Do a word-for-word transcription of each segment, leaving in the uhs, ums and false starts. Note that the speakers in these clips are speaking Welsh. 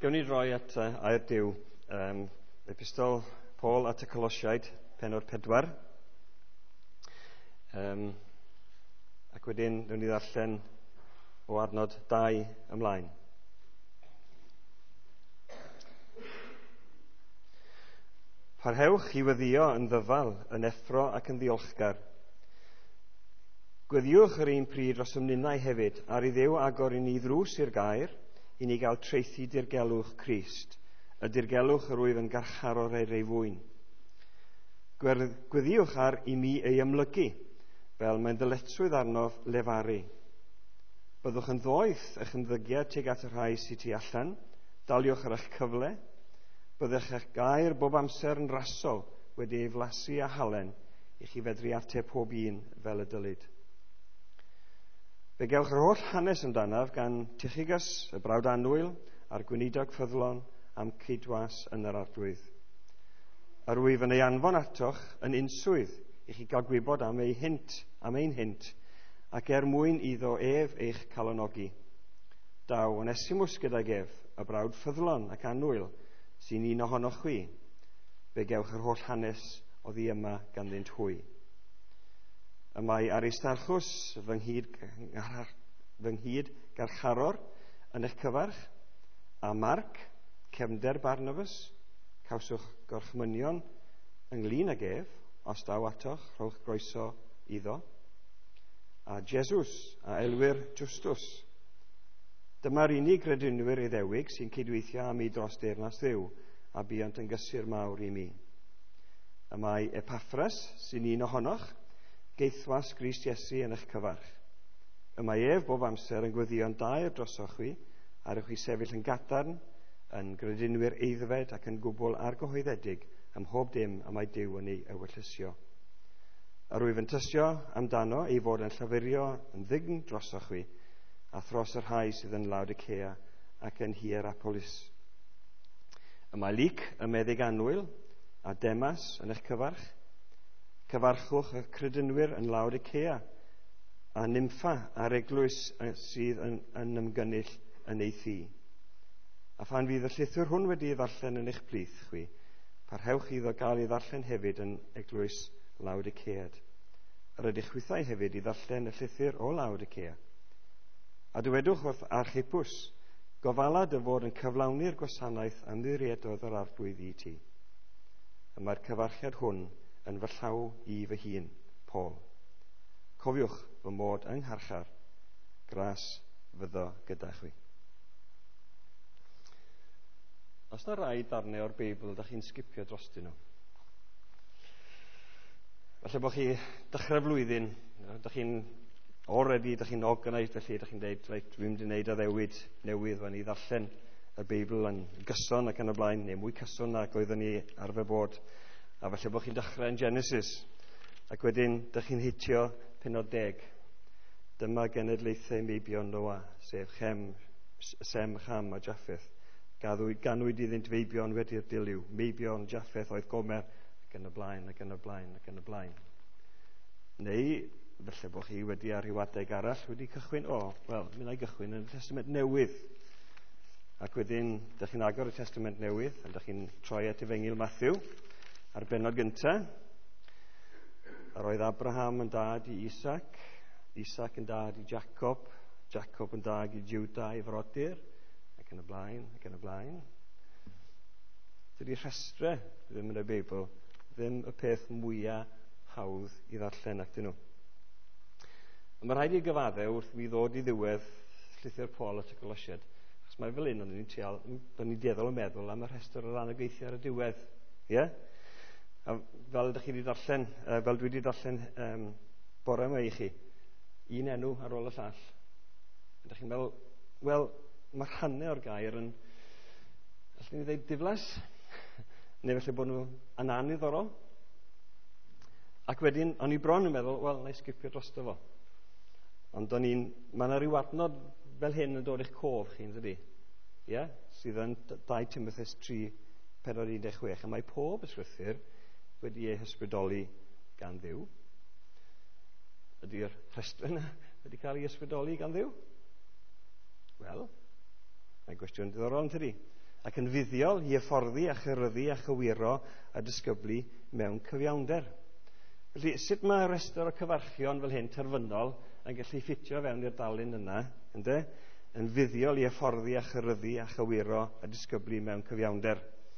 Gawn ni droi at uh, air Duw, um, epistol Paul at y Colosiaid, penod pedwar. Um, ac wedyn, gawn ni ddarllen o adnod dau ymlaen. Parhewch i weddio yn ddyfal, yn effro ac yn ddiolchgar. Gweddiwch yr un pryd dros ymnynau hefyd, ar i Dduw agor i ni ddrws i'r gair, i ni gael treithi dirgelwch Crist, y dirgelwch yr wyf yn garcharor ei reifwyn. Gweddiwch ar i mi ei ymlygu, fel mae'n dyletswydd arnof lefaru. Byddwch yn ddoeth eich ymddygiad tuag at y rhai sydd tu allan, daliwch ar eich cyfle, byddwch eich gair bob amser yn rasol wedi ei flasu a halen i chi fedru ateb pob un fel y dylid. Fe gewch yr holl hanes amdanaf gan Tychicus, y brawd annwyl, a'r gweinidog ffyddlon am cydwas yn yr arglwydd. Ar wyf yn ei anfon atoch yn unswydd i chi gael gwybod am ei hint, am ein hint, ac er mwyn iddo ef eich calonogi. Daw, Onesimus gydag ef, y brawd ffyddlon ac annwyl, sy'n un ohonoch chwi. Fe gewch yr holl hanes o ddi yma ganddynt hwy. Y mae Aristarchus fy nghyd, fy nghyd garcharor yn eich cyfarch, a Marc, cefnder Barnabas, cawswch gorchmynion ynglyn ag ef, os daw atoch, rhowch groeso iddo, a Jesus, a elwyr Justus. Dyma'r unig gredinwyr Iddewig sy'n cydweithio am i dros deyrnas Dduw, a buont yn gysur mawr i mi. Y mae Epaphras, sy'n un ohonoch, geithwas Grist Iesu yn eich cyfarch. Y mae ef bob amser yn gweddio'n dair drosoch chwi, ar eich chi sefyll yn gadarn, yn gredinwyr eiddfed ac yn gwbl argyhoeddedig ym mhob dim y mae Duw yn ei ewyllysio. Yr wyf yn tysio amdano ei fod yn llafurio yn ddign drosoch chwi, a thros yr rhai sydd yn Laodicea ac yn Hierapolis. Y mae Lyc, y meddyg annwyl, a Demas yn eich cyfarch. Cyfarchwch y credinwyr yn Laodicea, a Nympha a'r eglwys sydd yn, yn ymgynnull yn ei thi. A phan fydd y llythyr hwn wedi ei ddarllen yn eich plith chwi, parhewch iddo gael ei ddarllen hefyd yn eglwys Laodicead. Yr ydych chwythau hefyd i ddarllen y llythyr o Laodicea. A dywedwch wrth Archippus, gofalad y fod yn cyflawni'r gwasanaeth ymddiriedodd yr arglwydd i ti. Y mae'r cyfarchiad hwn yn fy llaw i fy hun, Paul. Cofiwch fy mod yng ngharchar, gras fyddo gyda chwi. Os na rai darnau o'r Beibl ydych chi'n sgipio drostyn nhw. Falle bod chi dechrau flwyddyn, ydych chi'n already, ydych chi'n organised, felly ydych chi'n dweud, reit, dwi'n mynd i wneud addewid newydd fan i ddarllen y Beibl yn gyson ac yn y blaen, neu mwy cyson ac oeddwn ni arfer bod. A falle bod chi'n dechrau yn Genesis, ac wedyn ydych chi'n hitio penod deg. Dyma genedlaethau meibion Noa, sef Chem, Sem, Cham a Japheth. Gaddwyd, ganwyd iddynt feibion wedi'r diliw. Meibion Japheth oedd Gomer, ac yn y blaen, ac yn y blaen, ac yn y blaen. Neu, falle bod chi wedi ar ryw adeg arall wedi cychwyn, o, wel, mi wna i gychwyn yn y Testament Newydd. Ac wedyn, ydych chi'n agor y Testament Newydd, a ydych chi'n troi at Efengyl Matthew, ar benod gyntaf. Yr oedd Abraham yn dad i Isaac, Isaac yn dad i Jacob, Jacob yn dad i Juda i frodyr, ac yn y blaen, ac yn y blaen. Dydy rhestrau ddim yn y Beibl, ddim y peth mwyaf hawdd i ddarllen actyn nhw. Mae rhaid i gyfadde wrth mi ddod i ddiwedd llythyr Paul at y Colosiaid, achos mae fel un o'n i'n teal, o'n i'n dieddol yn meddwl am y rhestr o'r angyfeithiau ar y diwedd. Yeah? A fel ydych chi wedi darllen, uh, fel dwi wedi darllen um, bore yma i chi, un enw ar ôl y llall. Ydych chi'n meddwl, wel, mae rhannau o'r gair yn, allwn ni ddeud diflas, neu felly bod nhw yn aniddorol. Ac wedyn, o'n i bron yn meddwl, wel, na i sgipio drosto fo. Ond o'n i'n, mae yna ryw adnod fel hyn yn dod i'ch cof chi'n dydi? Yeah? Sydd yn dau Timotheus tri, pedwar un deg chwech. A mae pob ysgrythyr wedi ei hysbrydoli gan Dduw. Ydy'r rhestr yna wedi cael ei ysbrydoli gan Dduw? Wel, mae'n gwestiwn diddorol yn tydi. ac yn fuddiol i hyfforddi a chyryddu a chywiro a disgyblu mewn cyfiawnder. Felly, sut mae restr o cyfarchion fel hyn terfynol yn gallu ffitio fewn i'r dalun yna, ynddo? Yn fuddiol i hyfforddi a chyryddu a chywiro a disgyblu mewn cyfiawnder.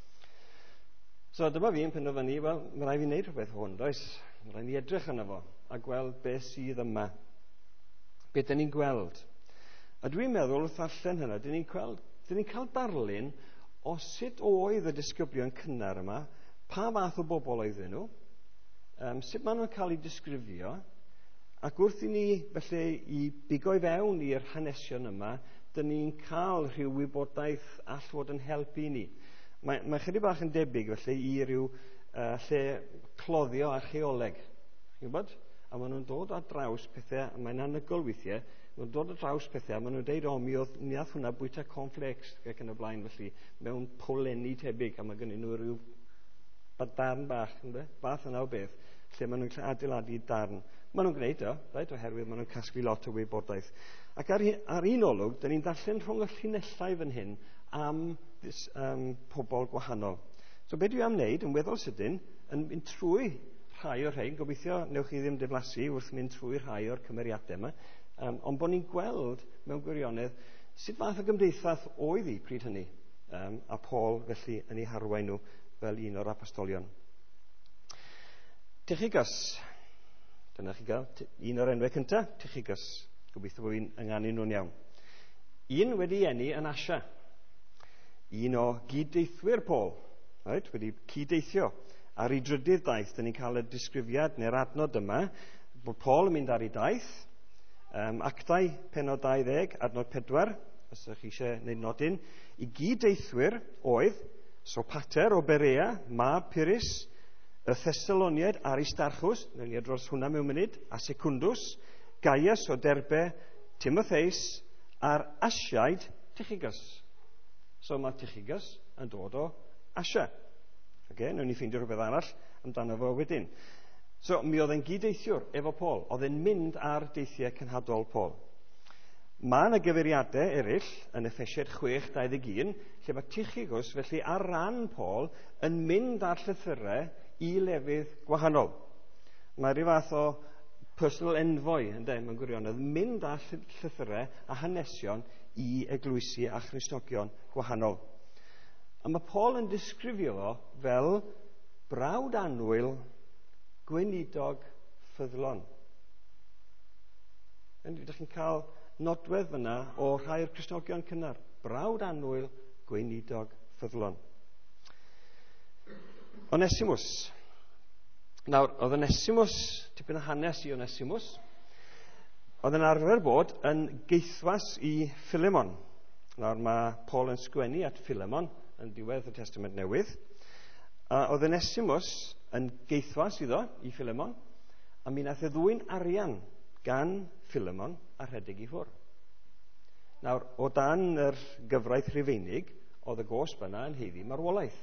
So dyma fi'n penderfynu, wel, mae rai fi wneud rhywbeth hwn, does? Mae rai ni edrych yna fo a gweld beth sydd yma. Beth dyn ni'n gweld. A dwi'n meddwl wrth allan hynna, dyn ni'n gweld, dyn ni'n cael darlun o sut oedd y disgyblion cynnar yma, pa fath o bobl oedden nhw, um, sut maen nhw'n cael eu disgrifio, ac wrth i ni felly i bigo i fewn i'r hanesion yma, dyn ni'n cael rhyw wybodaeth all fod yn helpu ni. Mae, mae chydig bach yn debyg felly i ryw uh, lle cloddio archeoleg. Chi'n gwybod? A maen nhw'n dod ar draws pethau, a mae'n anygol weithiau, maen nhw'n dod ar draws pethau, a maen nhw'n deud, o, mi oedd ni ath hwnna bwyta cornflakes ac yn y blaen, felly, mewn polenni tebyg, a mae gen nhw rhyw darn bach, ynddo? Fath yna o beth, lle maen nhw'n adeiladu darn. Maen nhw'n gwneud o, right, oherwydd maen nhw'n casglu lot o wybodaeth. Ac ar, ar un olwg, dyn ni'n darllen rhwng y llinellau fan hyn am this, um, pobl gwahanol. So beth dwi am wneud, yn weddol sydyn, yn mynd trwy rhai o'r rhain, gobeithio newch chi ddim diflasu wrth mynd trwy rhai o'r cymeriadau yma, um, ond bod ni'n gweld mewn gwirionedd sut fath o gymdeithas oedd hi pryd hynny, um, a Paul felly yn ei harwain nhw fel un o'r apostolion. Tychicus, dyna chi gael un o'r enwau cyntaf, Tychicus, gobeithio bod fi'n ynganu nhw'n iawn. Un wedi eni yn Asia, un o gyddeithwyr Paul, right, wedi cyddeithio. Ar ei drydydd daith, dyn ni'n cael y disgrifiad neu'r adnod yma, bod Paul yn mynd ar ei daith, um, actau penod dau-ddeg, adnod pedwar, os ydych chi eisiau gwneud nodyn, i gyddeithwyr oedd Sopater o Berea, mab Pyrrhus, y Thessaloniaid Aristarchus, newn ni adros hwnna mewn munud, a Secundus, Gaius o Derbe, Timotheus, a'r Asiaid Tychicus. So mae Tychicus yn dod o Asia. Okay, newn ni ffeindio rhywbeth arall amdano fo wedyn. So, mi oedd e'n gyddeithiwr efo Paul. Oedd e'n mynd ar deithiau cynhadol Paul. Mae yna gyfeiriadau eraill yn Effesied chwech dauddeg un, lle mae Tychicus felly ar ran Paul yn mynd ar llythyrau i lefydd gwahanol. Mae rhyw fath o personal envoy, ynddo, mewn gwirionedd, mynd ar llythyrau a hanesion i eglwysi a Christnogion gwahanol. A mae Paul yn disgrifio fo fel brawd annwyl, gweinidog, ffyddlon. Ydych chi'n cael nodwedd fyna o rhai o'r Cristnogion cynnar. Brawd annwyl, gweinidog, ffyddlon. Onesimus. Nawr, oedd Onesimus, tipyn o hanes i Onesimus, oedd yn arfer bod yn geithwas i Philemon. Nawr, mae Paul yn sgwennu at Philemon, yn diwedd y Testament Newydd. A oedd Onesimus yn geithwas iddo i Philemon, a mi nath e ddwyn arian gan Philemon a rhedeg i ffwrdd. Nawr, o dan yr gyfraith Rhufeinig, oedd y gosb yna yn heiddi marwolaeth.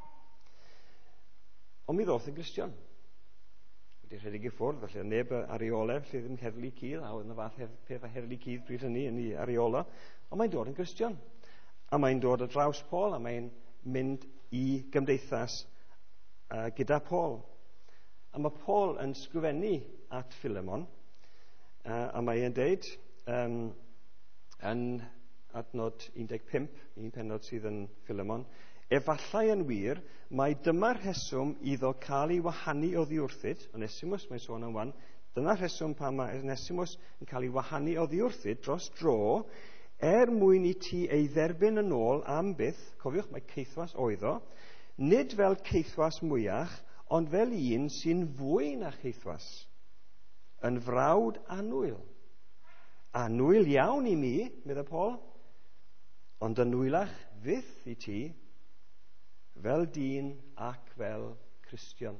Ond mi ddoth yn Gristion. Wedi rhedeg i ffwrdd, felly neb ar ei olef, lle ddim heddlu cudd, a oedd yna fath peth a heddlu cudd bryd hynny yn ei areola, ond mae'n dod yn Gristion. A mae'n dod ar draws Paul, a mae'n mynd i gymdeithas uh, gyda Paul. A mae Paul yn sgrifennu at Philemon, uh, a mae'n deud, um, yn adnod un deg pump, un penod sydd yn Philemon, efallai yn wir, mae dyma'r rheswm iddo cael ei wahanu o ddiwrthyd, Onesimus, mae'n sôn am wan, dyna'r rheswm pa mae Onesimus yn cael ei wahanu o ddiwrthyd dros dro, er mwyn i ti ei dderbyn yn ôl am byth, cofiwch mae ceithwas oedd o, nid fel ceithwas mwyach, ond fel un sy'n fwy na cheithwas, yn frawd annwyl. Annwyl iawn i mi, medda Paul, ond annwylach fyth i ti, fel dyn ac fel Cristion.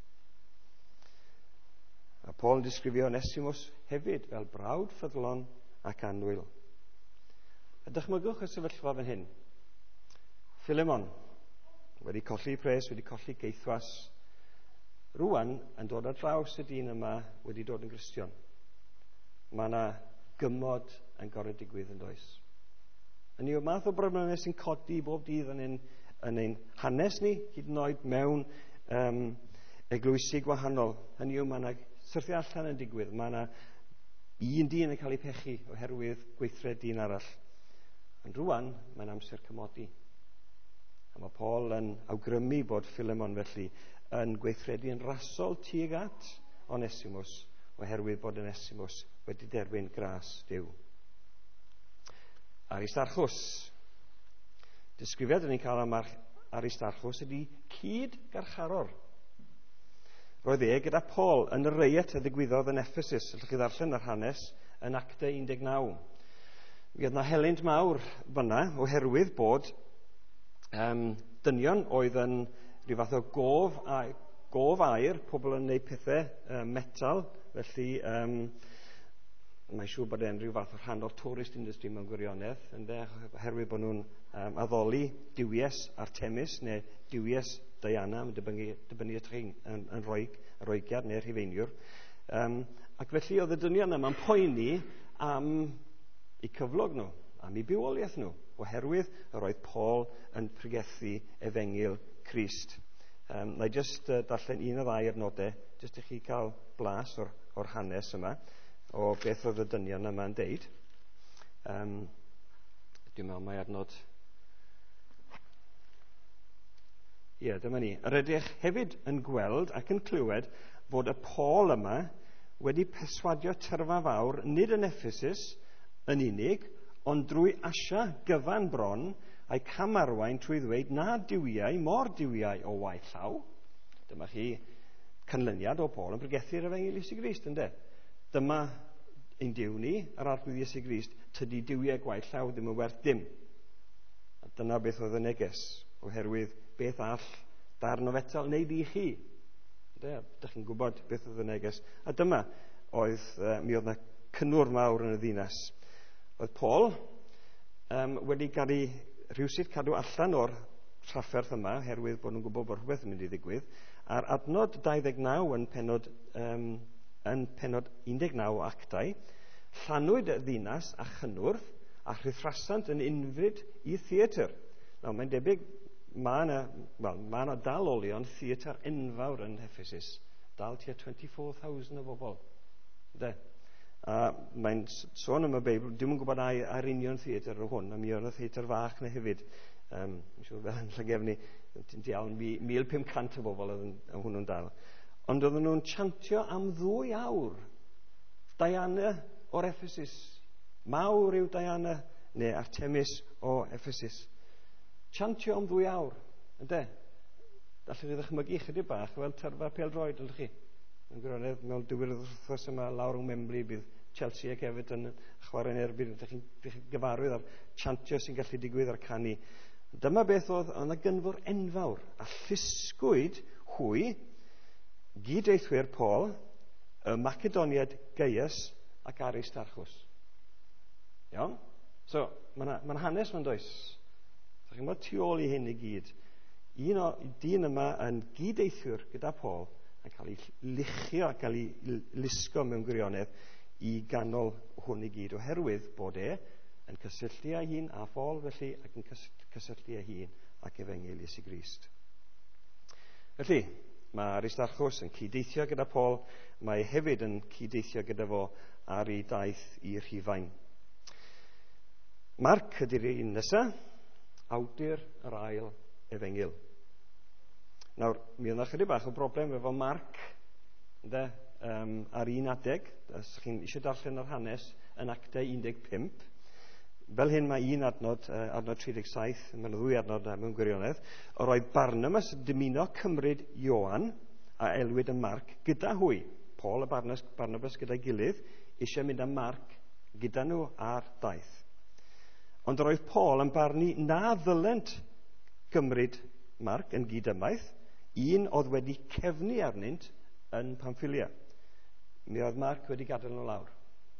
A Paul yn disgrifio Onesimus hefyd fel brawd ffyddlon ac annwyl. A dychmygwch y sefyllfa fan hyn. Philemon, wedi colli pres, wedi colli geithwas, rwan yn dod ar draws y dyn yma wedi dod yn Gristion. Mae yna gymod yn gorau digwydd yn does. Hynny yw math o broblemau sy'n codi bob dydd yn ein, yn ein hanes ni, hyd yn oed mewn um, eglwysi gwahanol. Hynny yw, mae yna syrthio allan yn digwydd. Mae yna un dyn yn cael ei pechu oherwydd gweithred dyn arall. Ond rwan, mae'n amser cymodi. A mae Paul yn awgrymu bod Philemon felly yn gweithredu'n rasol tuag at Onesimus, oherwydd bod Onesimus wedi derbyn gras Duw. Aristarchus. Disgrifiad yn ni'n cael am Aristarchus ydy cyd-garcharor. Roedd e gyda Paul yn y reiet y ddigwyddodd yn Ephesus. Allwch chi ddarllen yr hanes yn Actau un deg naw. Mi oedd yna helynt mawr fyna oherwydd bod um, dynion oedd yn rhyw fath o gof, a, gof air, pobl yn gwneud pethau um, metal, felly um, mae'n siŵr bod e'n rhyw fath o rhan o'r tourist industry mewn gwirionedd, ynddo, oherwydd bod nhw'n um, addoli diwies Artemis neu diwies Diana, yn dibynnu, dibynnu at chi'n yn, yn rhoi, roegiad neu'r rhifeiniwr. Um, ac felly oedd y dynion yma'n poeni am eu cyflog nhw, am eu bywoliaeth nhw, oherwydd yr oedd Paul yn pregethu efengil Crist. Um, na i jyst uh, darllen un o ddau o'r nodau, jyst i chi cael blas o'r, o'r hanes yma, o beth oedd y dynion yma'n deud. Um, Dwi'n meddwl mae adnod... Ie, yeah, dyma ni. Rydych hefyd yn gweld ac yn clywed fod y Paul yma wedi perswadio tyrfa fawr nid yn Ephesus yn unig, ond drwy Asia gyfan bron a'i camarwain trwy ddweud na diwiau, mor diwiau o waith llaw. Dyma chi canlyniad o Paul yn pregethu'r efengil Iesu Grist, ynddo? Dyma ein diw ni, yr arglwydd Iesu Grist, tydi diwiau gwaith llaw ddim yn werth dim. A dyna beth oedd y neges, oherwydd beth all darn o fetal wneud i chi. Dych chi'n gwybod beth oedd y neges. A dyma oedd, uh, mi oedd yna cynnwr mawr yn y ddinas. Oedd Paul um, wedi cael ei rhywsyd cadw allan o'r trafferth yma, herwydd bod nhw'n gwybod bod rhywbeth yn mynd i ddigwydd. Ar adnod dau ddeg naw yn penod, um, yn penod un deg naw o Actau, llanwyd y ddinas a chynnwrth a rhythrasant yn unfryd i theatr. Nawr, mae'n debyg Mae yna, well, ma yna dal olion theatr enfawr yn Ephesus. Dal tua twenty-four thousand o bobl. De? A mae'n sôn am y Beibl, dwi'n yn gwybod ai ar union theatr o hwn, a mi o'n y theatr fach na hefyd. Um, Mae'n siŵr fel yn llygefni, ti'n diawl, mil pum cant o bobl oedd hwnnw'n dal. Ond oedden nhw'n chantio am ddwy awr. Diana o'r Ephesus. Mawr yw Diana, neu Artemis o Ephesus. Chantio am ddwy awr, ynddo? Allwch chi ddychmygu chydig bach fel tyrfa pêl-droed, ynddo chi? Yn gwirionedd, mewn diwedd wrthos yma lawr yng Nghymru, bydd Chelsea ac Everton yn chwarae'n erbyn. Ydych chi'n gyfarwydd ar chantio sy'n gallu digwydd ar canu. Dyma beth oedd yna gynfwr enfawr, a llusgwyd hwy, gyd-eithwyr Paul, y Macedoniad Gaius ac Aristarchus. Iawn? So, mae'n ma hanes ma'n does. Chi'n bod tu ôl i hyn i gyd. Un o dyn yma yn gyd-eithwyr gyda Paul yn cael ei luchio a cael ei lusgo mewn gwirionedd i ganol hwn i gyd, oherwydd bod e yn cysylltu â hun a Paul felly ac yn cysylltu â hun ac efengil Iesu Grist. Felly, mae Aristarchus yn cyd-eithio gyda Paul, mae hefyd yn cyd-eithio gyda fo ar ei daith i Rhufain. Marc ydy'r un nesaf, awdur yr ail efengil. Nawr, mi oedd yna chydig bach o broblem efo Marc de, um, ar un adeg. Os chi'n eisiau darllen yr hanes yn Actau un deg pump. Fel hyn mae un adnod, uh, adnod tri deg saith, mae'n ddwy adnod mewn gwirionedd. Yr oedd Barnabas dymuno cymryd Ioan a elwyd y Marc gyda hwy. Paul a Barnabas, Barnabas gyda'i gilydd eisiau mynd â Marc gyda nhw ar daith. Ond yr oedd Paul yn barnu na ddylent gymryd Marc yn gyd-ymaith, un oedd wedi cefnu arnynt yn Pamphylia. Mi oedd Marc wedi gadael nhw lawr.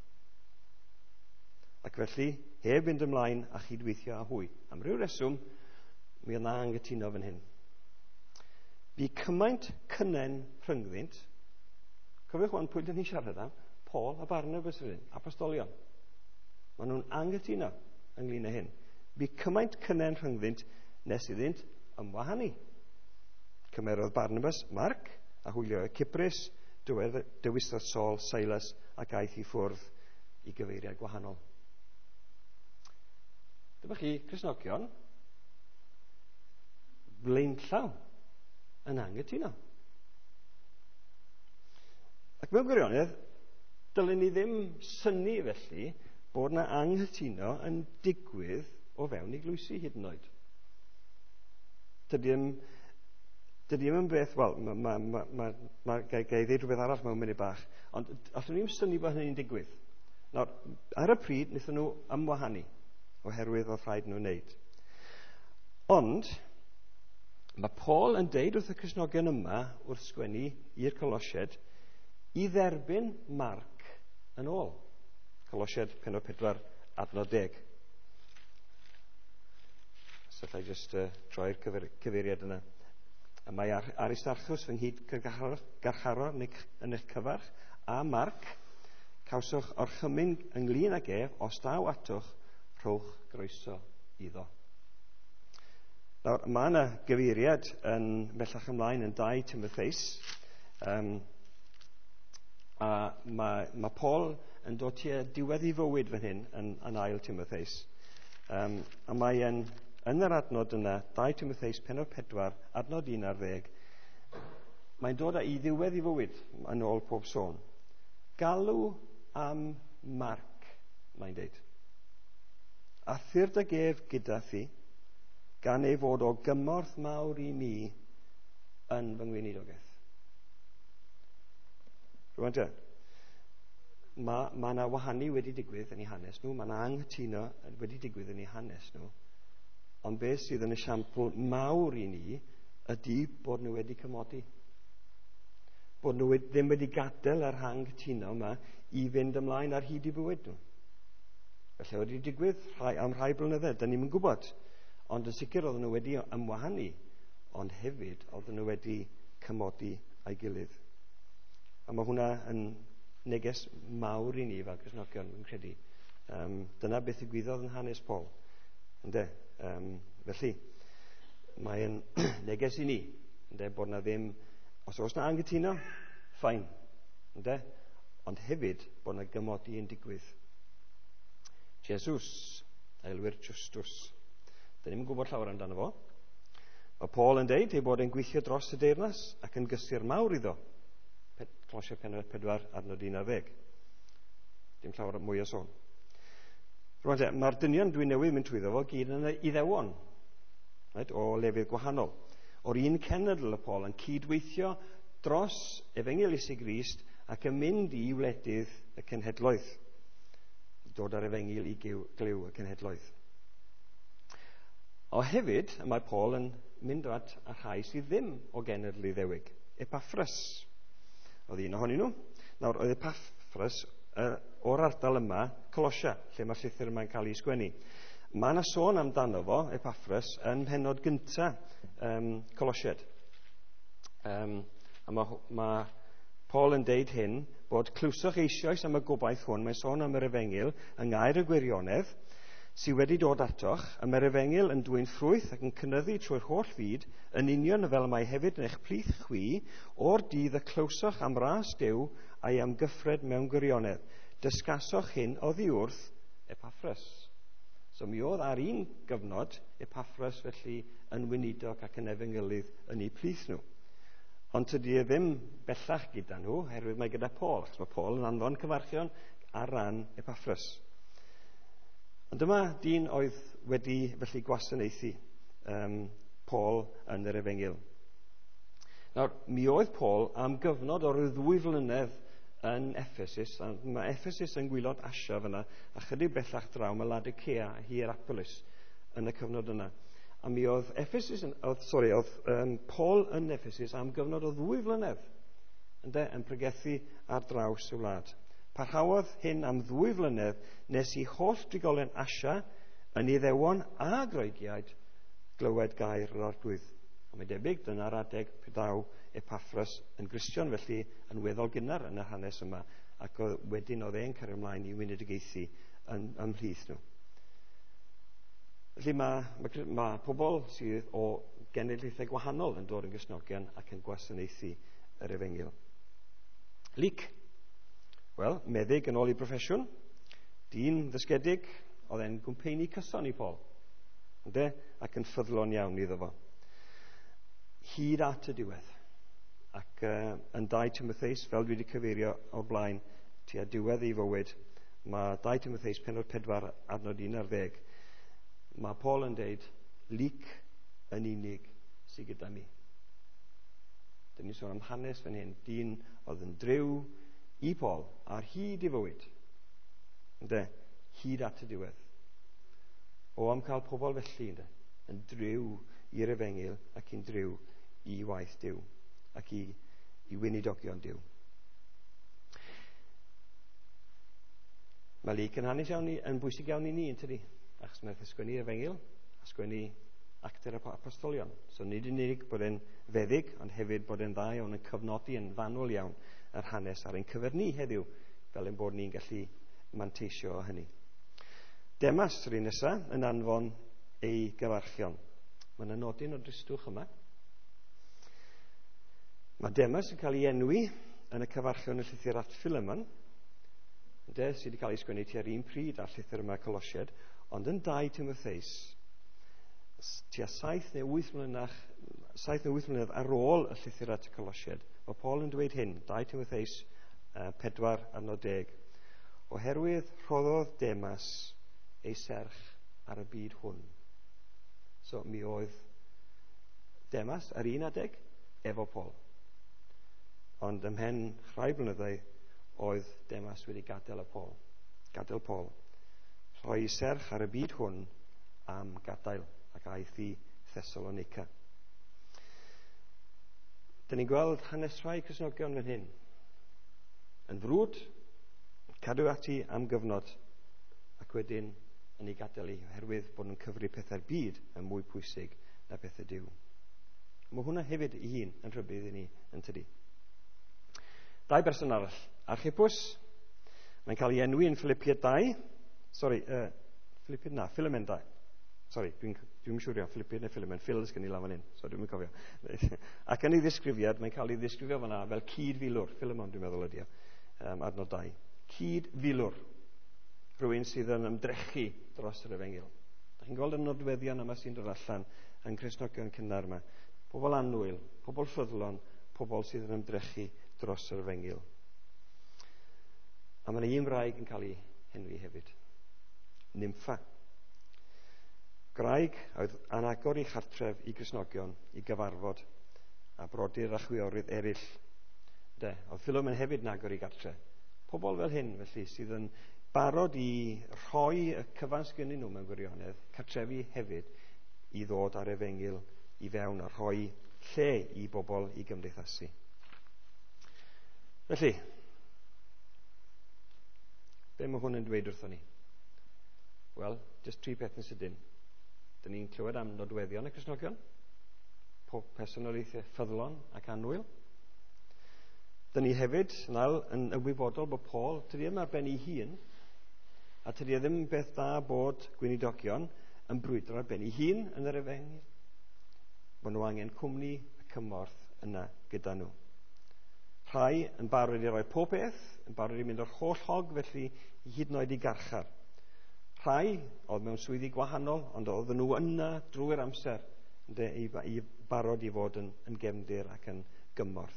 Ac felly, heb fynd ymlaen a chydweithio â hwy. Am ryw reswm, mi oedd na anghytuno fan hyn. Bu cymaint cynnen rhyngddynt, cofiwch wan pwynt yn ni siarad am, Paul a Barnabas yr hyn, apostolion. Maen nhw'n anghytuno ynglyn â hyn. Bu cymaint cynnen rhyngddynt nes iddynt ymwahanu. Cymerodd Barnabas Marc a hwylio Cyprus, dewisodd Saul, Silas a gaeth i ffwrdd i gyfeiriad gwahanol. Dyma chi, Cristnogion, blaenllaw yn anghytuno. Ac mewn gwirionedd, dylen ni ddim synnu felly bod yna anghytuno yn digwydd o fewn eglwysi hyd yn oed. Dydy ddim, dydy ddim yn beth, wel, mae ma, ma, ma, ma, gai ddweud rhywbeth arall mewn munud bach, ond allwn ni'n synnu bod hynny'n digwydd. Nawr, ar y pryd, wnaethon nhw ymwahanu, oherwydd oedd rhaid nhw wneud. Ond, mae Paul yn deud wrth y Cristnogion yma, wrth sgwennu i'r Colosied, i dderbyn Marc yn ôl. Colosied pennod pedwar adnod deg. So allai just uh, troi'r cyfeiriad yna. A mae ar, Aristarchus fy nghyd garcharo yn eich cyfarch, a Marc, cawswch orchymyn ynglyn ag ef, os daw atwch, rhowch groeso iddo. Nawr, mae yna gyfeiriad yn bellach ymlaen yn dau Timotheus, um, a mae, mae Paul yn dod tua diwedd i fywyd fan hyn yn, yn ail Timotheus. Um, a mae yn, yn yr adnod yna, dau Timotheus pennod pedwar, adnod un ar ddeg, mae'n dod â i ddiwedd i fywyd yn ôl pob sôn. Galw am Marc, mae'n deud. A thyrd ag ef gyda thi, gan ei fod o gymorth mawr i mi yn fy ngweinidogaeth. Rwy'n te, mae ma yna wahanu wedi digwydd yn eu hanes nhw, mae yna anghytuno wedi digwydd yn eu hanes nhw, ond beth sydd yn esiampl mawr i ni ydy bod nhw wedi cymodi. Bod nhw wedi, ddim wedi gadael yr anghytuno yma i fynd ymlaen ar hyd i bywyd nhw. Felly wedi digwydd rhai, am rhai blynyddoedd, dyn ni'n gwybod, ond yn sicr oedden nhw wedi ymwahanu, ond hefyd oedden nhw wedi cymodi a'i gilydd. A mae hwnna yn neges mawr i ni fel Cristnogion, yn credu. Um, dyna beth ddigwyddodd yn hanes Paul. Ynde? Um, felly, mae'n neges i ni, ynde, bod na ddim, os oes na anghytuno, ffain, ynde? Ond hefyd bod na gymodi yn digwydd. Jesus, aelwyr Justus. Dyn ni'n gwybod llawer amdano fo. Mae Paul yn deud ei bod e'n gweithio dros y deyrnas ac yn gysur mawr iddo. Colosiau pennod pedwar adnod un ar ddeg. Dim llawer mwy o sôn. Mae'r dynion dwi'n newydd mynd trwyddo fo gyd yn Iddewon, right, o lefydd gwahanol. O'r un cenedl y Paul yn cydweithio dros Efengyl Iesu Grist ac yn mynd i wledydd y cenhedloedd. Dod ar Efengyl i giw, gliw y cenhedloedd. O hefyd, mae Paul yn mynd at a rhai sydd ddim o genedl Iddewig. Epaphras oedd un ohonyn nhw. Nawr, oedd Epaphras uh, o'r ardal yma, Colosia, lle mae'r llythyr yma'n cael ei sgwennu. Mae yna sôn amdano fo, Epaphras, yn pennod gynta um, Colosied. Um, a mae ma Paul yn deud hyn, bod clywsoch eisoes am y gobaith hwn, mae'n sôn am yr Efengyl, yng ngair y gwirionedd, sydd wedi dod atoch, a mae'r Efengyl yn dwy'n ffrwyth ac yn cynyddu trwy'r holl fyd, yn union fel mae hefyd yn eich plith chwi, o'r dydd y clywsoch am ras Duw a'i amgyffred mewn gwirionedd. Dysgasoch hyn oddi wrth Epaphras. So mi oedd ar un gyfnod Epaphras felly yn weinidog ac yn efengylydd yn eu plith nhw. Ond tydi e ddim bellach gyda nhw, herwydd mae gyda Paul, achos mae Paul yn anfon cyfarchion ar ran Epaphras. Ond dyma dyn oedd wedi felly gwasanaethu um, Paul yn yr Efengyl. Nawr, mi oedd Paul am gyfnod o'r ddwy flynedd yn Ephesus, a mae Ephesus yn gwylod Asia fyna, a chydig bellach draw, mae Laodicea a Hierapolis yn y cyfnod yna. A mi oedd Ephesus, oedd, sorry, oedd um, Paul yn Ephesus am gyfnod o ddwy flynedd, ynde, yn pregethu ar draws y wlad. Parhaodd hyn am ddwy flynedd nes i holl drigolion Asia yn Iddewon a Groegiaid glywed gair yr arglwydd. A mae debyg dyna'r adeg daw Epaphras yn Gristion felly yn weddol gynnar yn y hanes yma, ac oedd wedyn oedd e'n cario ymlaen i weinidogaethu yn ymhlith nhw. Felly mae, mae, mae pobl sydd o genedlaethau gwahanol yn dod yn Gristnogion ac yn gwasanaethu yr Efengyl. Luc, wel, meddyg yn ôl i broffesiwn, dyn ddysgedig, oedd e'n gwmpeni cyson i Paul, ynde? Ac yn ffyddlon iawn iddo fo. Hyd at y diwedd. Ac uh, yn dau Timotheus, fel dwi wedi cyfeirio o blaen, tua diwedd ei fywyd, mae dau Timotheus pennod pedwar adnod un ar ddeg. Mae Paul yn deud, Luc yn unig sydd gyda mi. Dyna ni'n sôn am hanes fan hyn, dyn oedd yn driw i Paul ar hyd i fywyd. Ynde? Hyd at y diwedd. O am cael pobl felly, ynde? Yn driw i'r Efengyl ac yn driw i waith Duw ac i, i weinidogion Duw. Mae Luc yn hanes iawn, yn bwysig iawn i ni, yn tydi? Achos mae'n ysgwennu Efengyl, a sgwennu actor apostolion. So nid yn unig bod e'n feddyg, ond hefyd bod e'n dda iawn yn cyfnodi yn fanwl iawn yr hanes ar ein cyfer ni heddiw, fel yn bod ni'n gallu manteisio o hynny. Demas, yr un nesaf, yn anfon ei gyfarchion. Mae yna nodyn o dristwch yma. Mae Demas yn cael ei enwi yn y cyfarchion y llythyr at Philemon, ynde, sydd wedi cael ei sgwennu tua'r un pryd a'r llythyr yma Colosied, ond yn dau Timotheus, tua saith neu wyth mlynedd, saith neu wyth mlynedd ar ôl y llythyr at y Colosied, mae Paul yn dweud hyn, dau Timotheus uh, pedwar arno deg, oherwydd rhoddodd Demas ei serch ar y byd hwn. So mi oedd Demas ar un adeg efo Paul. Ond ymhen rhai blynyddoedd oedd Demas wedi gadael y Paul. Gadael Paul. Rhoi serch ar y byd hwn am gadael ac aeth i Thessalonica. Dyn ni'n gweld hanes rhai Cristnogion fan hyn. Yn frwd, cadw ati am gyfnod, ac wedyn yn ei gadael ei oherwydd bod nhw'n cyfri pethau'r byd yn mwy pwysig na pethau Duw. Mae hwnna hefyd ei hun yn rhybydd i ni, yn tydi. Dau berson arall. Archippus, mae'n cael ei enwi yn Philippiad dau. Sori, uh, Philippiad na, Philemon dau. Sori, dwi'n dwi siŵr iawn, Philippiad neu Philemon, Phil ysgyn i lafan hyn, so dwi'n cofio. Ac yn ei ddisgrifiad, mae'n cael ei ddisgrifio fanna fel cyd-filwr. Philemon, dwi'n meddwl ydi o, um, adnod dau. Cyd-filwr. Rhywun sydd yn ymdrechu dros yr Efengyl. Da chi'n gweld y nodweddion yma sy'n dod allan yn Cristnogion cynnar yma. Pobl annwyl, pobl ffyddlon, pobl sydd yn ymdrechu dros yr Efengyl. A mae yna un wraig yn cael ei henwi hefyd. Nymffa. Graig oedd anagor i chartref i Gristnogion i gyfarfod a brodyr a chwiorydd eraill. De, oedd Philemon hefyd yn agor i gartre. Pobl fel hyn, felly, sydd yn barod i rhoi y cyfan sgynnyn nhw mewn gwirionedd, cartrefi hefyd i ddod ar Efengyl i fewn a rhoi lle i bobl i gymdeithasu. Felly, be mae hwn yn dweud wrthon ni? Wel, jyst tri peth yn sydyn. Dyn ni'n clywed am nodweddion y Cristnogion, pob personolaethau ffyddlon ac anwyl. Dyn ni hefyd nawr yn ymwybodol bod Paul, tydi yma ar ben ei hun, a tydi ddim beth da bod gweinidogion yn brwydro ar ben ei hun yn yr Efengyl. Mae nhw angen cwmni y cymorth yna gyda nhw. Rhai yn barod i roi pob peth, yn barod i mynd o'r holl hog, felly hyd yn oed i garchar. Rhai oedd mewn swyddi gwahanol, ond oedd nhw yna drwy'r amser de, i, i barod i fod yn, yn gefndir ac yn gymorth.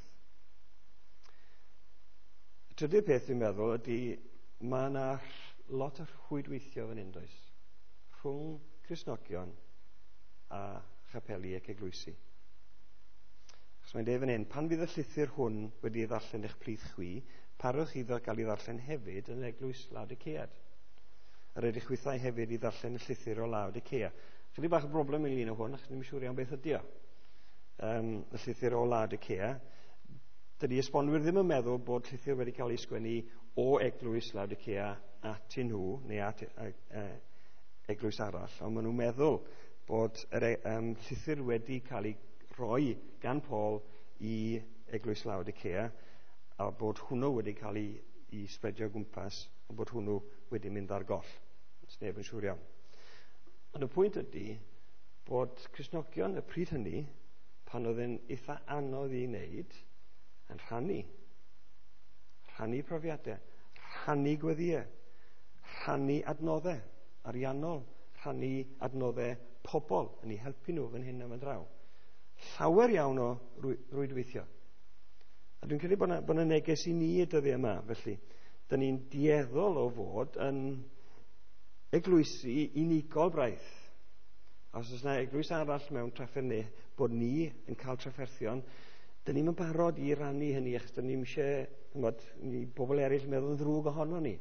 Y trydydd peth dwi'n meddwl ydy mae yna lot o rhwydweithio fan hyn, does, rhwng Cristnogion a chapeli ac eglwysi. Achos mae'n dweud fan hyn, pan fydd y llythyr hwn wedi ei ddarllen eich plith chwi, parwch iddo gael ei ddarllen hefyd yn eglwys Laodicea. A rhaid i chwythau hefyd i ddarllen y llythyr o Laodicea. Chydig bach o broblem ynglyn â hwn, achos ni'n siŵr iawn beth ydy o. Um, y llythyr o Laodicea. Dydy esbonwyr ddim yn meddwl bod llythyr wedi cael ei sgwennu o eglwys Laodicea at nhw, neu at uh, uh, eglwys arall, ond maen nhw'n meddwl bod yr um, llythyr wedi cael ei roi gan Paul i eglwys Laodicea, a bod hwnnw wedi cael ei, ei spredio gwmpas, a bod hwnnw wedi mynd ar goll. Sneb yn siŵr iawn. Ond y pwynt ydy bod Cristnogion y pryd hynny, pan oedd yn eitha anodd i wneud, yn rhannu. Rhannu profiadau, rhannu gweddiau, rhannu adnoddau ariannol, rhannu adnoddau pobl yn ei helpu nhw fan hyn am y draw. Llawer iawn o rwydweithio. A dwi'n credu bod yna, bod yna neges i ni y dyddiau yma, felly. Dyn ni'n dieddol o fod yn eglwysu unigol braidd. Os oes yna eglwys arall mewn trafferth ni, bod ni yn cael trafferthion, dyn ni'n barod i rannu hynny, achos dyn ni'n eisiau, bod, ni bobl eraill meddwl yn ddrwg ohono ni.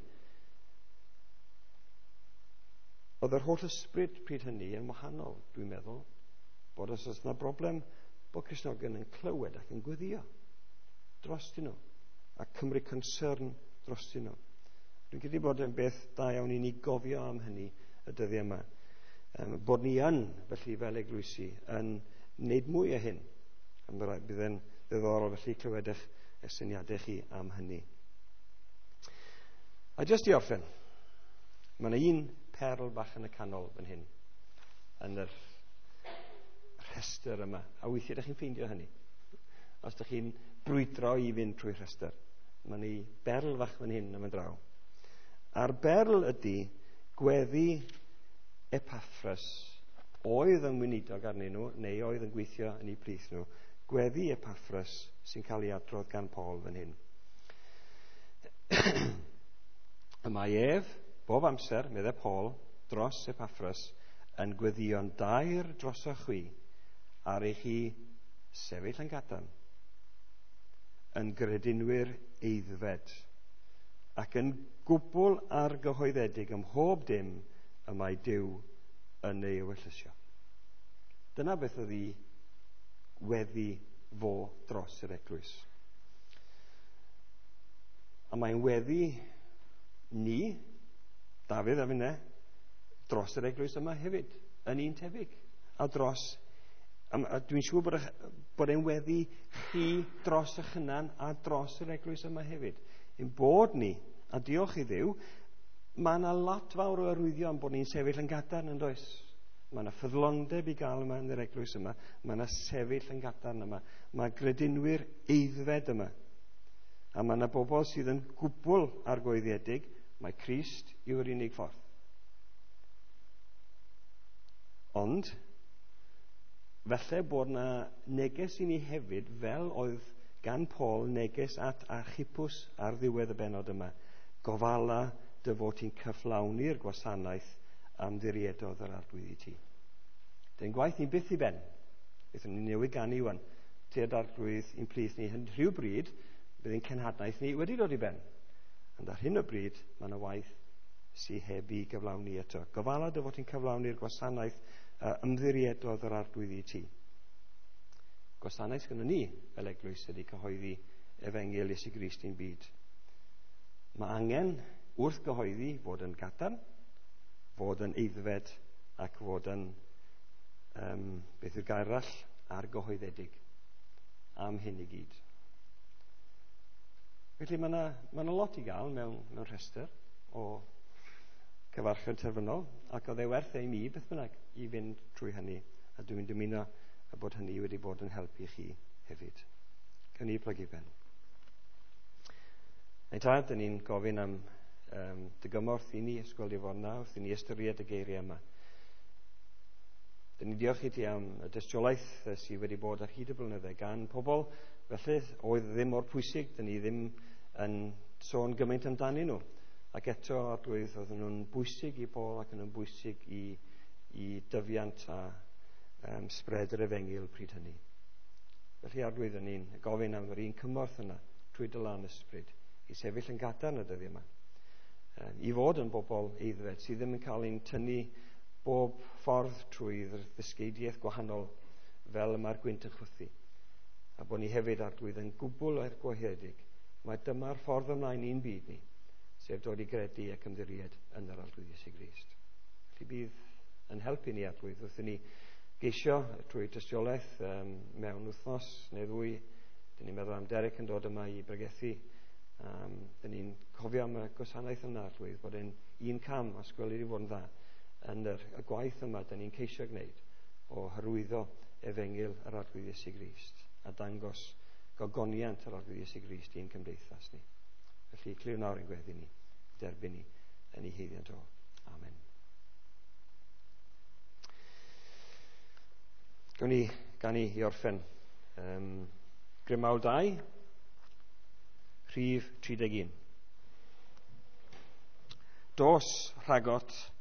Oedd yr holl ysbryd pryd hynny yn wahanol, dwi'n meddwl, bod os oes yna broblem bod Cristnogion yn clywed ac yn gweddio dros nhw, a cymryd concern dros nhw. Dwi'n credu bod yn beth da iawn i ni gofio am hynny y dyddiau yma. Um, bod ni yn, felly fel eglwysi, yn wneud mwy o hyn. Bydd yn ddiddorol felly clywed eich syniadau chi am hynny. A jyst i orffen, mae yna un perl bach yn y canol fan hyn, yn yr rhestr yma. A weithiau ydych chi'n ffeindio hynny. Os ydych chi'n brwydro i fynd trwy'r rhestr, mae yna berl fach fan hyn am y draw. A'r berl ydy gweddi Epaphras oedd yn wynidog arnyn nhw, neu oedd yn gweithio yn eu plith nhw, gweddi Epaphras sy'n cael ei adrodd gan Paul fan hyn. Y mae ef, bob amser, meddai Paul, dros Epaphras, yn gweddio'n dair drosoch chwi, ar eich chi sefyll yn gadarn, yn gredinwyr eiddfed, ac yn gwbl argyhoeddedig ym mhob dim y mae Duw yn ei ewyllysio. Dyna beth oedd i weddi fo dros yr eglwys. A mae'n weddi ni, Dafydd a finne, dros yr eglwys yma hefyd, yn un tebyg. A dros, a dwi'n siŵr bod, bod e'n weddi chi dros y chynan a dros yr eglwys yma hefyd. Yn bod ni, a diolch i Dduw, mae yna lot fawr o arwyddion bod ni'n sefyll yn gadarn yn does. Mae yna ffyddlondeb i gael yma yn yr eglwys yma. Mae yna sefyll yn gadarn yma. Mae gredinwyr eiddfed yma. A mae yna bobl sydd yn gwbl argoeddiedig. Mae Crist yw'r unig ffordd. Ond, felly bod yna neges i ni hefyd, fel oedd gan Paul neges at Archippus ar ddiwedd y benod yma. Gofala dy fod ti'n cyflawni'r gwasanaeth am ddiriedodd yr arglwydd i ti. Dy'n gwaith ni byth i ben. Beth ni'n newid gan i wan. Tua'r arglwydd i'n plith ni. Hyn rhywbryd, bydd ein cenhadaeth ni wedi dod i ben. Ond ar hyn o bryd, mae yna waith sy'n heb i gyflawni eto. Gofala dy fod ti'n cyflawni'r gwasanaeth uh, ymddiriedodd yr arglwydd i ti. Gwasanaeth gyda ni, fel eglwys, ydy cyhoeddi efengil Iesu Grist i'n byd. Mae angen wrth gyhoeddi fod yn gadarn, fod yn eiddfed ac fod yn um, beth yw'r gair arall argyhoeddedig am hyn i gyd. Felly mae yna ma lot i gael mewn, mewn rhestr o cyfarchod terfynol, ac oedd e werth ei mi beth bynnag i fynd trwy hynny, a dwi'n dymuno bod hynny wedi bod yn helpu chi hefyd. Cawn ni plygu ben. Ein tad, dyn ni'n gofyn am um, dygymorth i ni ysgol i fod na, wrth i ni ystyried y geiriau yma. Dyn ni'n diolch i ti am y dystiolaeth sydd wedi bod ar hyd y blynyddoedd gan pobl, felly oedd ddim mor pwysig, dyn ni ddim yn sôn gymaint amdanyn nhw. Ac eto arglwydd oedd nhw'n bwysig i Paul ac yn bwysig i, i dyfiant a um, spread yr efengil pryd hynny. Felly arglwydd yn ni'n gofyn am yr un cymorth yna trwy dylan ysbryd i sefyll yn gadarn y dyddiau yma. Um, I fod yn bobl eiddfed sydd ddim yn cael ein tynnu bob ffordd trwy'r ddysgeidiaeth gwahanol fel yma'r gwynt yn chwythu. A bod ni hefyd arglwydd yn gwbl o'r gwahiedig. Mae dyma'r ffordd ymlaen i'n byd ni, sef dod i gredu ac ymddiried yn yr arglwydd Iesu Grist. Felly bydd yn helpu ni arglwydd wrth i ni geisio trwy dystiolaeth um, mewn wythnos neu ddwy. Dyn ni'n meddwl am Derek yn dod yma i bregethu. Um, dyn ni'n cofio am y gwasanaeth yna arglwydd bod e'n un cam a sgweli wedi bod yn dda yn yr, y gwaith yma da ni'n ceisio gwneud o hyrwyddo efengyl yr arglwydd Iesu Grist a dangos gogoniant yr arglwydd Iesu Grist i'n cymdeithas ni. Felly, cliw nawr yn gweddi ni, derbyn ni yn ei heiddiant o. Amen. Gawn ni gan i i orffen. Um, Grymawl dau, rhif tri deg un. Dos rhagot